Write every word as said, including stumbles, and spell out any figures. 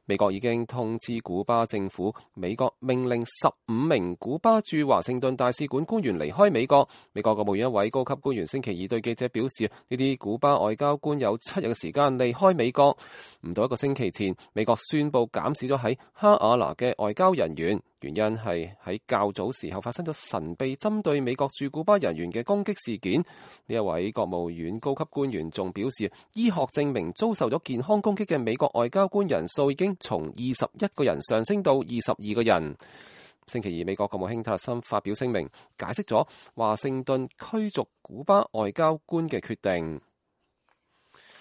美國已經通知古巴政府，美國命令十五名古巴駐華盛頓大使館官員離開美國。美國國務院一位高級官員星期二對記者表示，呢啲古巴外交官有七日嘅時間離開美國。唔到一個星期前，美國宣布減少咗喺哈瓦那嘅外交人員，原因係喺較早時候發生咗神秘針對美國駐古巴人員嘅攻擊事件。呢一位國務院高級官員仲表示，醫學證明遭受咗健康攻擊嘅美國外交官人數已經從二十一個人上升到二十二個人。星期二，美國國務卿塔勒森發表聲明，解釋咗華盛頓驅逐古巴外交官嘅決定。